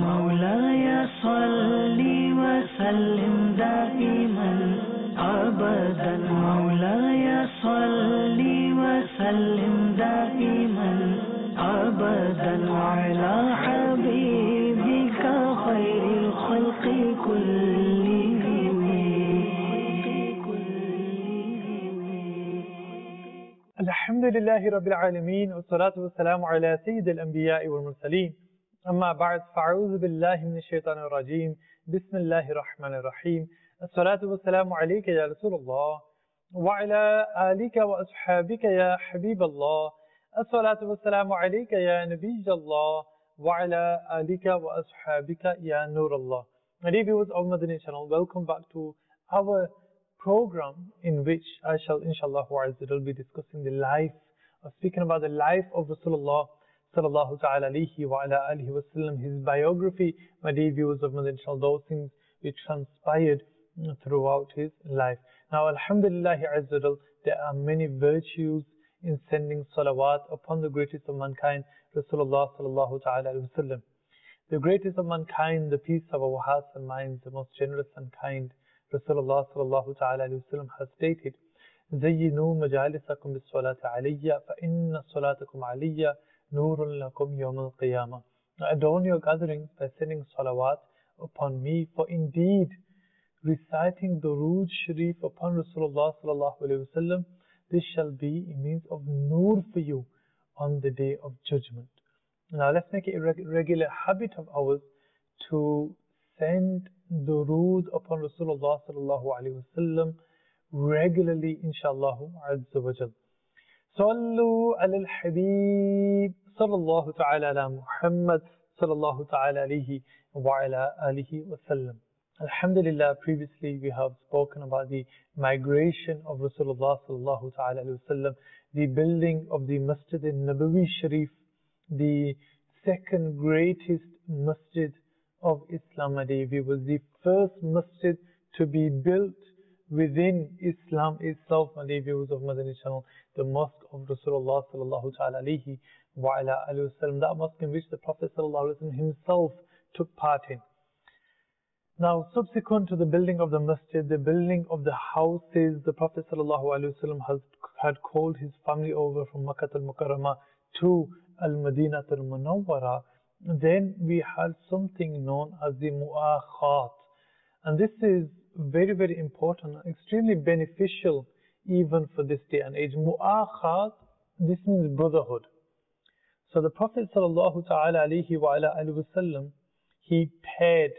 مولاي صل وسلم دائما أبدا مولاي صل وسلم دائما أبدا على حبيبك خير الخلق كلهم. الحمد لله رب العالمين والصلاة والسلام على سيد الأنبياء والمرسلين. أما بعد فأعوذ بالله من الشيطان الرجيم. بسم الله الرحمن الرحيم. الصلاة والسلام عليك يا رسول الله وعلى آلك وأصحابك يا حبيب الله. الصلاة والسلام عليك يا نبي الله وعلى آلك وأصحابك يا نور الله. Dear viewers of Madani channel, welcome back to our program in which I shall inshallah be discussing the life, or speaking about the life of Rasulullah sallallahu ta'ala alayhi wa ala alihi wa sallam, his biography, my dear viewers of Madani channel, those things which transpired throughout his life. Now alhamdulillah azzadal, there are many virtues in sending salawat upon the greatest of mankind, Rasulullah sallallahu ta'ala alayhi wa sallam. The greatest of mankind, the peace of our hearts and minds, the most generous and kind, Rasulullah sallallahu ta'ala alayhi wa sallam has stated, زينوا مجالسكم بالصلاة علي فإن صلاتكم علي نور لكم يوم القيامة. Adorn your gatherings by sending salawat upon me, for indeed reciting Durood Sharif upon Rasulullah sallallahu alayhi wa sallam, this shall be a means of nur for you on the day of judgment. Now let's make it a regular habit of ours to send durood upon Rasulullah sallallahu alayhi wa sallam regularly, inshallah azza wa jal. Sallu ala al-habib sallallahu ta'ala ala Muhammad sallallahu ta'ala alayhi wa ala alihi wa sallam. Alhamdulillah, previously we have spoken about the migration of Rasulullah sallallahu ta'ala alayhi wa sallam, the building of the Masjid al-Nabawi Sharif, the second greatest masjid of Islam. It was the first masjid to be built within Islam itself. My viewers of Madani channel, the mosque of Rasulullah sallallahu ta'ala alayhi wa ala alihi wa sallam, that mosque in which the Prophet sallallahu alayhi wa sallam himself took part in. Now, subsequent to the building of the masjid, the building of the houses, the Prophet sallallahu alayhi wa sallam had called his family over from Makkah al-Mukarramah to Al-Madinah al-Munawwara. Then we had something known as the Mu'akhat, and this is very, very important, extremely beneficial even for this day and age. Mu'akhat, this means brotherhood. So the Prophet sallallahu ta'ala alayhi wa ala alihi wa sallam, he paired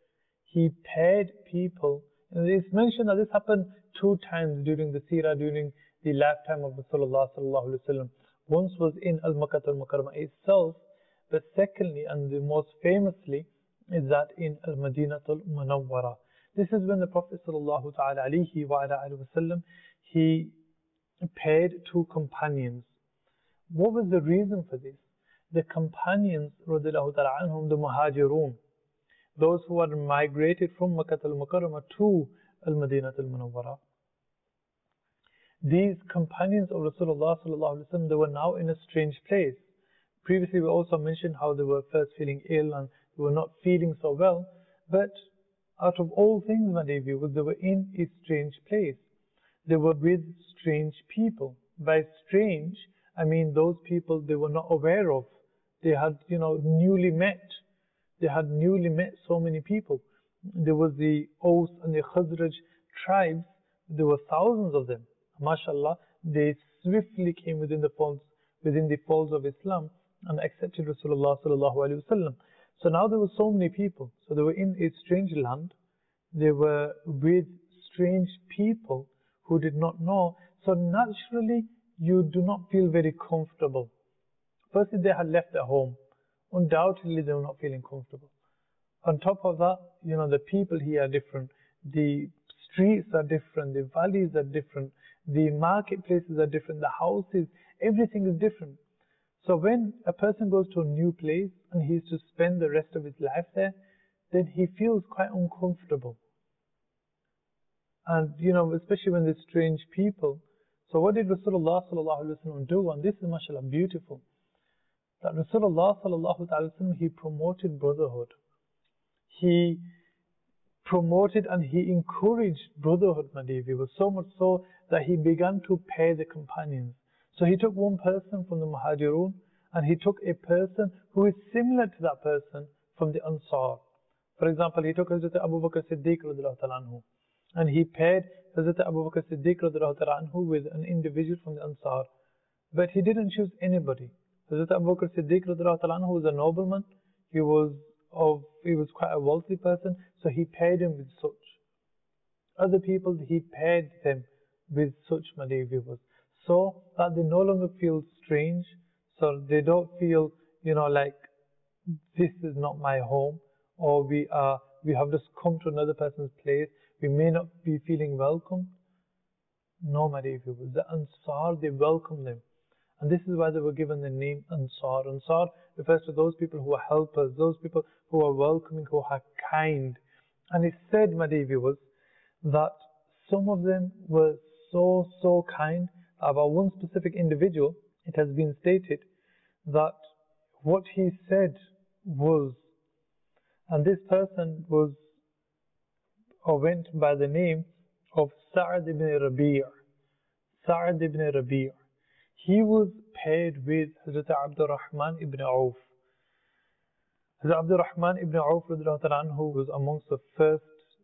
people, and it's mentioned that this happened 2 times during the seerah, during the lifetime of Rasulullah sallallahu alayhi wa sallam. Once was in Al-Makkah al-Mukarramah itself, but secondly, and the most famously, is that in Al-Madinah al-Munawwara. This is when the Prophet sallallahu ta'ala alayhi wa ala alihi wa sallam, he paired 2 companions. What was the reason for this? The companions, radiallahu ta'ala anhum, the Muhajirun, those who had migrated from Makkah al-Mukarramah to Al-Madinah al-Munawwara, these companions of Rasulullah sallallahu alaihi wasallam, they were now in a strange place. Previously we also mentioned how they were first feeling ill and they were not feeling so well, but out of all things, my dear viewers, they were in a strange place. They were with strange people. By strange, I mean those people they were not aware of. They had, newly met. They had newly met so many people. There was the Aus and the Khazraj tribes. There were thousands of them. MashaAllah, they swiftly came within the folds of Islam and accepted Rasulullah sallallahu alaihi wasallam. So now there were so many people. So they were in a strange land. They were with strange people who did not know. So naturally, you do not feel very comfortable. Firstly, they had left their home. Undoubtedly, they were not feeling comfortable. On top of that, the people here are different. The streets are different. The valleys are different. The marketplaces are different. The houses, everything is different. So when a person goes to a new place and he is to spend the rest of his life there, then he feels quite uncomfortable. And especially when there's strange people. So what did Rasulullah sallallahu alaihi wasallam do? And this is mashallah beautiful. That Rasulullah sallallahu alaihi wasallam, he promoted brotherhood. he promoted and he encouraged brotherhood, my dear viewers, so much so that he began to pair the companions. So he took one person from the Muhajirun and he took a person who is similar to that person from the Ansar. For example, he took Hazrat Abu Bakr Siddiq radiallahu ta'ala anhu, and he paired Hazrat Abu Bakr Siddiq radiallahu ta'ala anhu with an individual from the Ansar. But he didn't choose anybody. Hazrat Abu Bakr Siddiq radiallahu ta'ala anhu was a nobleman. He was quite a wealthy person, so he paired him with such. Other people, he paired them with such, my dear viewers, so that they no longer feel strange, so they don't feel, like this is not my home, or we have just come to another person's place, we may not be feeling welcome. No, my dear viewers, the Ansar, they welcome them. And this is why they were given the name Ansar. Ansar refers to those people who are helpers, those people who are welcoming, who are kind. And it's said, my dear viewers, that some of them were so kind. About one specific individual, it has been stated that what he said was, and this person was or went by the name of Sa'ad ibn Rabi'. Sa'ad ibn Rabi'. He was paired with Hazrat Abdurrahman ibn Auf. Hazrat Abdurrahman ibn Auf who was amongst the first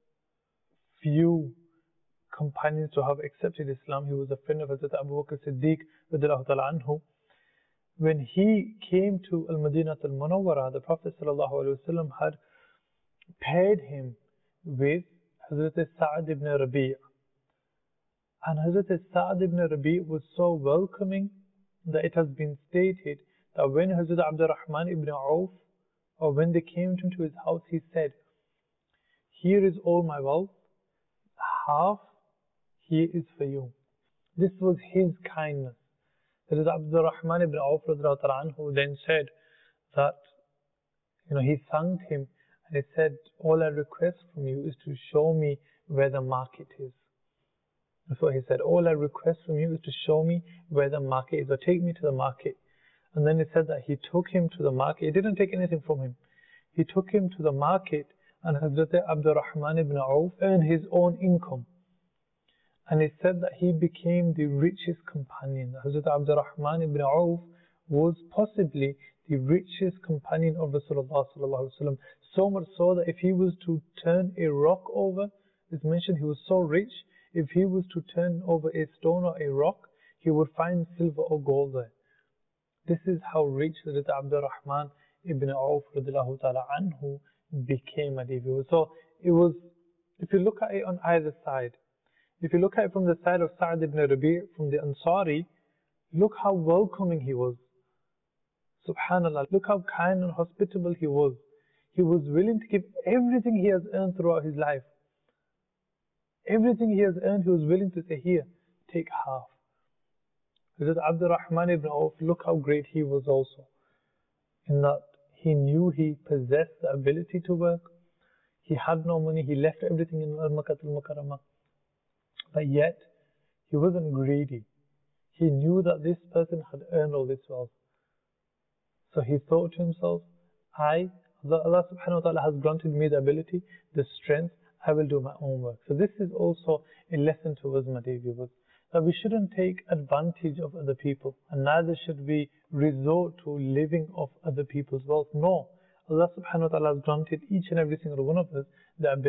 few companions to have accepted Islam. He was a friend of Hazrat Abu Bakr Siddiq anhu. When he came to Al-Madinah Al-Munawwarah, the Prophet ﷺ had paired him with Hazrat Sa'ad ibn Rabi'. And Hazrat Sa'ad ibn Rabi' was so welcoming that it has been stated that when Hazrat Abdurrahman ibn Auf, or when they came to his house, he said, "Here is all my wealth, half here is for you." This was his kindness. Hazrat Abdurrahman ibn Auf who then said that, he thanked him and he said, "All I request from you is to show me where the market is." So he said, "All I request from you is to show me where the market is, or take me to the market." And then he said that he took him to the market. He didn't take anything from him. He took him to the market, and Hazrat Abdurrahman ibn Auf earned his own income. And he said that he became the richest companion. Hazrat Abdurrahman ibn Auf was possibly the richest companion of Rasulullah sallallahu alaihi wasallam. So much so that if he was to turn a rock over, it's mentioned he was so rich, if he was to turn over a stone or a rock, he would find silver or gold there. This is how rich Hazrat Abdurrahman ibn Auf radiallahu ta'ala anhu became, So it was, if you look at it on either side, if you look at it from the side of Sa'ad ibn Rabi', from the Ansari, look how welcoming he was. Subhanallah, look how kind and hospitable he was. He was willing to give everything he has earned throughout his life. Everything he has earned, he was willing to say, "Here, take half." Hazrat Abdurrahman ibn Auf, look how great he was also, in that he knew he possessed the ability to work. He had no money, he left everything in Al-Makkah al-Mukarramah. But yet, he wasn't greedy. He knew that this person had earned all this wealth. So he thought to himself, Allah subhanahu wa ta'ala has granted me the ability, the strength, I will do my own work. So this is also a lesson to us, my dear viewers, that we shouldn't take advantage of other people, and neither should we resort to living off other people's wealth. No, Allah subhanahu wa ta'ala has granted each and every single one of us the ability